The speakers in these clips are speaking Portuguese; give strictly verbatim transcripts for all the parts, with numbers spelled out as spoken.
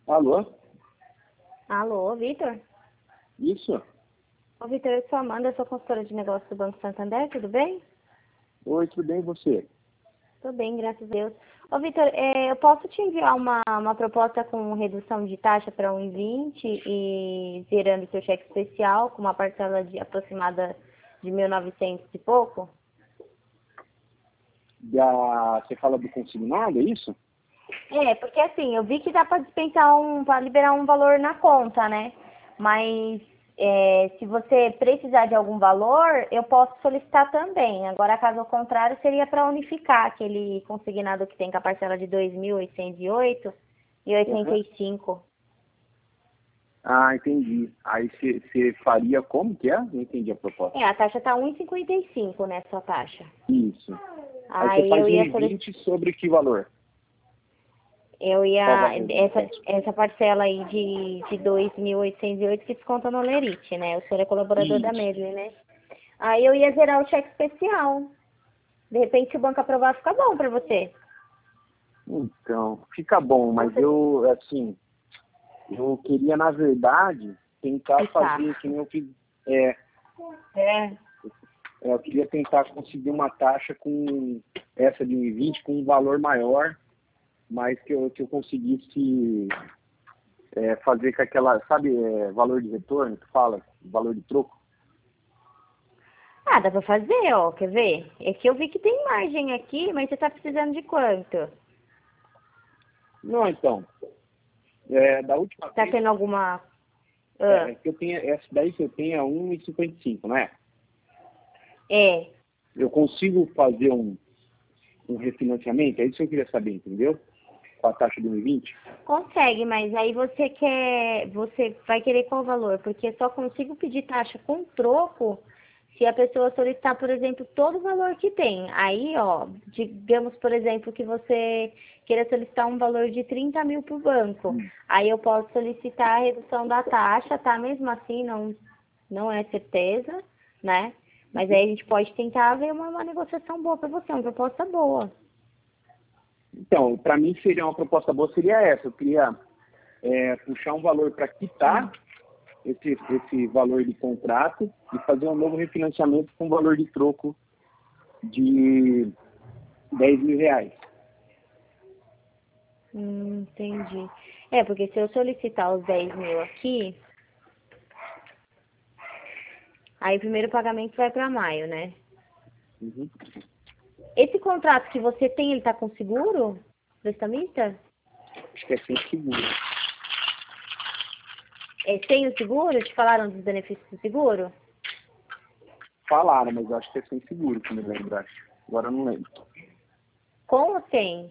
Alô? Alô, Vitor? Isso? Ô, Vitor, eu sou a Amanda, eu sou consultora de negócios do Banco Santander, tudo bem? Oi, tudo bem e você? Tudo bem, graças a Deus. Ô, Vitor, é, eu posso te enviar uma, uma proposta com redução de taxa para um e vinte e zerando seu cheque especial com uma parcela de aproximada de mil e novecentos e pouco? Da... Você fala do consignado, é isso? É, porque assim, eu vi que dá para dispensar um, para liberar um valor na conta, né? Mas é, se você precisar de algum valor, eu posso solicitar também. Agora, caso contrário, seria para unificar aquele consignado que tem com a parcela de dois mil oitocentos e oito e oitenta Uhum. e cinco. Ah, entendi. Aí você você faria como que é? Não entendi a proposta. É, a taxa tá um e cinquenta e cinco nessa taxa. Isso. Aí você Aí faz eu um ia e solic- vinte sobre que valor? eu Qual ia valor? essa essa parcela aí de de dois mil oitocentos e oito que desconta no Lerite, né? O senhor é colaborador da Isso. Medley, né? Aí eu ia zerar o cheque especial. De repente, se o banco aprovar, fica bom para você. Então, fica bom, mas Você eu, assim, eu queria, na verdade, tentar quitar. fazer que nem eu fiz. É, É. é, eu queria tentar conseguir uma taxa com essa de um e vinte com um valor maior, mas que eu, que eu conseguisse é, fazer com aquela, sabe, é, valor de retorno que fala, valor de troco? Ah, dá para fazer, ó. Quer ver? É que eu vi que tem margem aqui, mas você tá precisando de quanto? Não, então, é, da última Tá vez, tendo alguma... é, Ah, é que eu tenho, essa daí que eu tenho é um e cinquenta e cinco, não é? é. Eu consigo fazer um, um refinanciamento? É isso que eu queria saber, entendeu? Com a taxa de um e vinte? Consegue, mas aí você quer... Você vai querer qual valor? Porque só consigo pedir taxa com troco se a pessoa solicitar, por exemplo, todo o valor que tem. Aí, ó, digamos, por exemplo, que você queira solicitar um valor de trinta mil para o banco. Hum. Aí eu posso solicitar a redução da taxa, tá? Mesmo assim, não, não é certeza, né? Mas aí a gente pode tentar ver uma, uma negociação boa para você, uma proposta boa. Então, para mim seria uma proposta boa, seria essa. Eu queria é, puxar um valor para quitar esse, esse valor de contrato e fazer um novo refinanciamento com valor de troco de dez mil reais. Hum, entendi. É, porque se eu solicitar os dez mil aqui, aí o primeiro pagamento vai para maio, né? Uhum. Esse contrato que você tem, ele tá com seguro? Prestamista? Acho que é sem seguro. É sem o seguro? Te falaram dos benefícios do seguro? Falaram, mas eu acho que é sem seguro, se me lembrar. Agora eu não lembro. Com ou sem?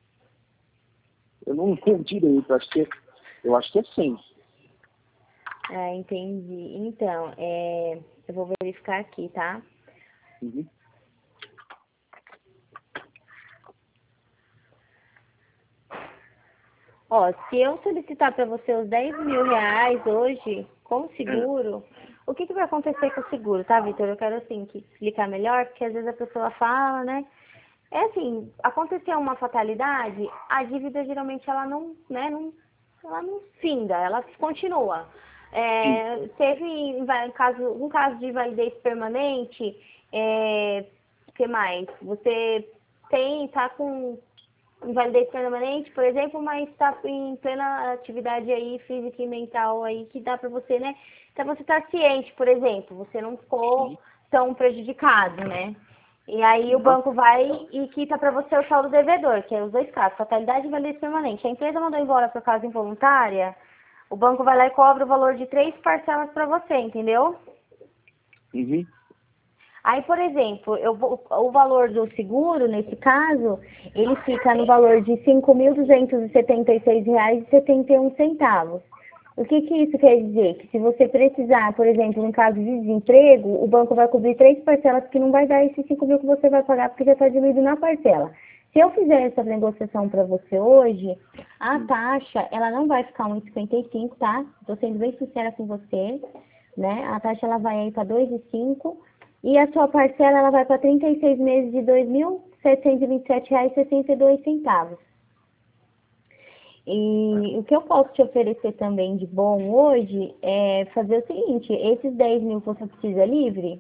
Eu não lembro direito, eu acho que é, eu acho que é sem. Ah, entendi. Então, é, eu vou verificar aqui, tá? Uhum. Ó, se eu solicitar para você os dez mil reais hoje, com seguro, o que, que vai acontecer com o seguro, tá, Vitor? Eu quero, assim, que explicar melhor, porque às vezes a pessoa fala, né? É assim, aconteceu uma fatalidade, a dívida geralmente ela não, né, não, ela não finda, ela continua. Sim. É, teve inva- caso, um caso de invalidez permanente, é, o que mais? Você tem, tá com invalidez permanente, por exemplo, mas está em plena atividade aí física e mental aí que dá para você, né? Então você está ciente, por exemplo, você não ficou Sim. tão prejudicado, né? E aí o Aham. banco vai e quita para você o saldo devedor, que é os dois casos, fatalidade e invalidez permanente. A empresa mandou embora por causa involuntária, o banco vai lá e cobra o valor de três parcelas para você, entendeu? Uhum. Aí, por exemplo, eu vou- o valor do seguro, nesse caso, ele fica no valor de cinco mil duzentos e setenta e seis reais e setenta e um centavos. O que que isso quer dizer? Que se você precisar, por exemplo, em caso de desemprego, o banco vai cobrir três parcelas que não vai dar esses cinco mil que você vai pagar porque já está diluído na parcela. Se eu fizer essa negociação para você hoje, a taxa, ela não vai ficar um e cinquenta e cinco, tá? Estou sendo bem sincera com você, né? A taxa ela vai aí para dois e cinco e a sua parcela ela vai para trinta e seis meses de dois mil setecentos e vinte e sete reais e sessenta e dois centavos. E o que eu posso te oferecer também de bom hoje é fazer o seguinte, esses dez mil você precisa livre?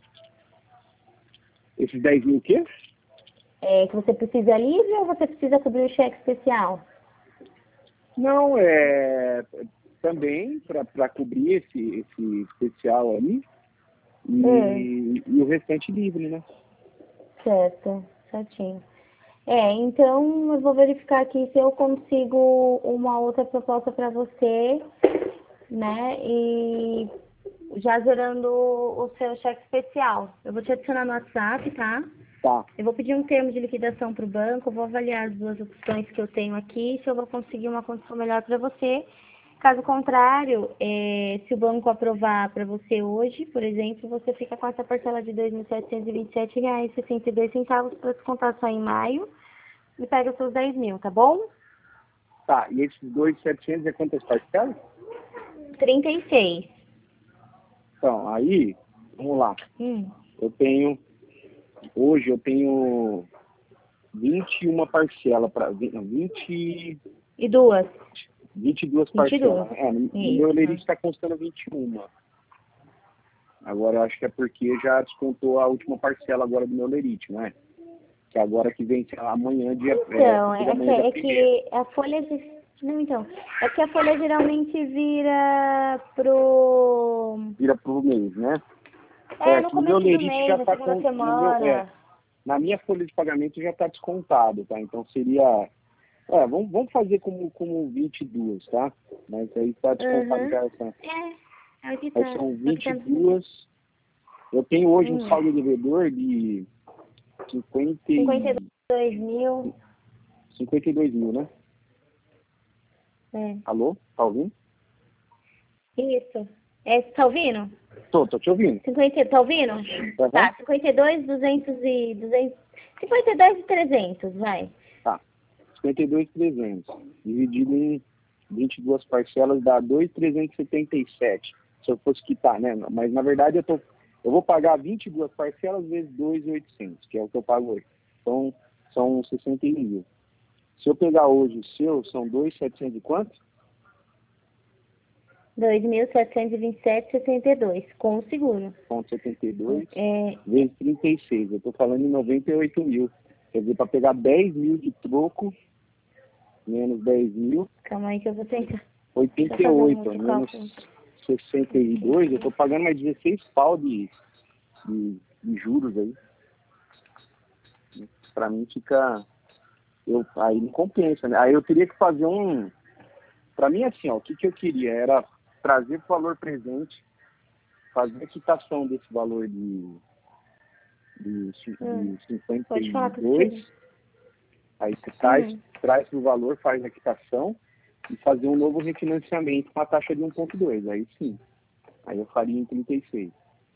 Esses dez mil o quê? É, que você precisa livre ou você precisa cobrir o cheque especial? Não, é também para cobrir esse, esse especial aí e, Hum. e o restante livre, né? Certo, certinho. É, então eu vou verificar aqui se eu consigo uma outra proposta para você, né? E já gerando o seu cheque especial. Eu vou te adicionar no WhatsApp, tá? Tá. Eu vou pedir um termo de liquidação para o banco, eu vou avaliar as duas opções que eu tenho aqui, se eu vou conseguir uma condição melhor para você. Caso contrário, é, se o banco aprovar para você hoje, por exemplo, você fica com essa parcela de dois mil setecentos e vinte e sete reais e sessenta e dois centavos para descontar só em maio e pega os seus dez mil, tá bom? Tá, e esses dois mil e setecentos é quantas parcelas? trinta e seis. Então, aí, vamos lá. Hum. Eu tenho, hoje eu tenho vinte e uma parcelas para vinte, E duas? vinte e duas vinte e parcelas. duas. É, no no meu Isso. lerite está constando vinte e uma. Agora eu acho que é porque já descontou a última parcela agora do meu lerite, não é? Que agora que vence amanhã, dia Então, é, é, amanhã, que, dia é primeiro. que a folha de... Não, então. É que a folha geralmente vira pro... Vira pro mês, né? É, É, no que no meu começo do lerite já mês, na está segunda com. No meu, é, semana. na minha folha de pagamento já está descontado, tá? Então seria. É, vamos, vamos fazer como, como vinte e duas, tá? Mas aí está descontado Uhum. já essa. É, é o que Aí tá. são É o que tá. vinte e duas. Eu tenho hoje um Hum. saldo devedor de cinquenta cinquenta e e- dois mil. cinquenta e dois mil, né? É. Alô? Tá ouvindo? Isso. É, tá ouvindo? Tô, tô te ouvindo. cinquenta, tá ouvindo? Aham. Tá, cinquenta e dois, duzentos e... duzentos, cinquenta e dois e trezentos, vai. Tá. cinquenta e dois mil e trezentos. Dividido em vinte e duas parcelas dá dois mil trezentos e setenta e sete. Se eu fosse quitar, né? Mas na verdade eu, tô, eu vou pagar vinte e duas parcelas vezes dois mil e oitocentos, que é o que eu pago hoje. Então são sessenta e um mil. Se eu pegar hoje o seu, são dois mil e setecentos e quanto? dois mil setecentos e vinte e sete vírgula setenta e dois, com o seguro. Ponto setenta e dois É, vezes trinta e seis. Eu estou falando em noventa e oito mil. Quer dizer, para pegar dez mil de troco, menos dez mil, calma aí que eu vou tentar. Deixa eu oitenta e fazer um oito, outro menos cálculo. sessenta e dois, eu estou pagando mais dezesseis pau de, de, de juros aí. Para mim fica. Eu, aí não compensa, né? Aí eu teria que fazer um. Para mim, assim, ó, o que, que eu queria era trazer o valor presente, fazer a quitação desse valor de, de, ci- Hum, de cinquenta pode e falar dois, contigo. aí você traz, Hum. traz o valor, faz a quitação e fazer um novo refinanciamento com a taxa de um ponto dois. Aí sim, aí eu faria em trinta e seis.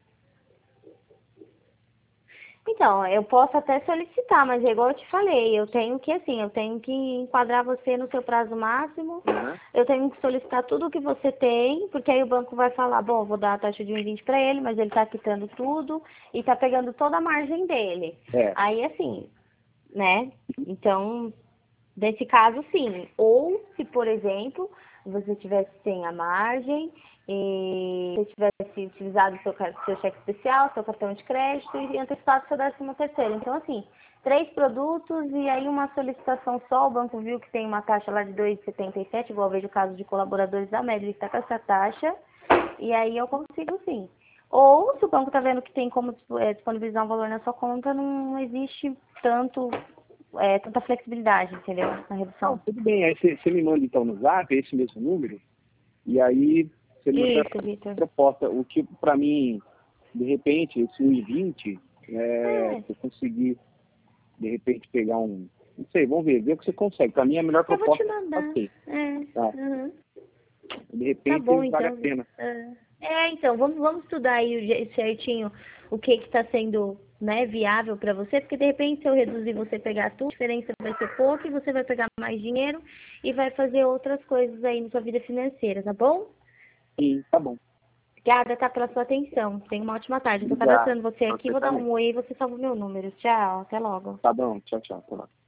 Então, eu posso até solicitar, mas é igual eu te falei, eu tenho que, assim, eu tenho que enquadrar você no seu prazo máximo, Uhum. eu tenho que solicitar tudo o que você tem, porque aí o banco vai falar, bom, eu vou dar a taxa de um vinte para ele, mas ele está quitando tudo e está pegando toda a margem dele. É, Aí, assim, né? Então, nesse caso, sim. Ou se, por exemplo, você tivesse sem a margem e você tivesse utilizado o seu, car- seu cheque especial, seu cartão de crédito e antecipado seu décimo terceiro. Então, assim, três produtos e aí uma solicitação só. O banco viu que tem uma taxa lá de dois vírgula setenta e sete, igual eu vejo o caso de colaboradores da Média, que está com essa taxa. E aí eu consigo, sim. Ou, se o banco está vendo que tem como eh, disponibilizar um valor na sua conta, não existe tanto é, tanta flexibilidade, entendeu? Na não, redução. tudo bem. Aí você, você me manda então no zap esse mesmo número, e aí você manda Isso, Vitor. a proposta. O que para mim, de repente, esse um e vinte, é, É, se eu conseguir, de repente, pegar um. Não sei, vamos ver, ver o que você consegue. Para mim, a melhor eu vou te proposta é mandar. assim. É, Tá? uhum. De Tá bom, repente, vale a então. pena. É, É, então, vamos, vamos estudar aí o je- certinho o que que está sendo, né, viável para você, porque de repente se eu reduzir você pegar tudo, a diferença vai ser pouca e você vai pegar mais dinheiro e vai fazer outras coisas aí na sua vida financeira, tá bom? Sim, tá bom. Obrigada, tá, pela sua atenção. Tenha uma ótima tarde. Eu tô Obrigado. cadastrando você Pra aqui, você vou dar também. um oi e você salva o meu número. Tchau, até logo. Tá bom, tchau, tchau. Até lá.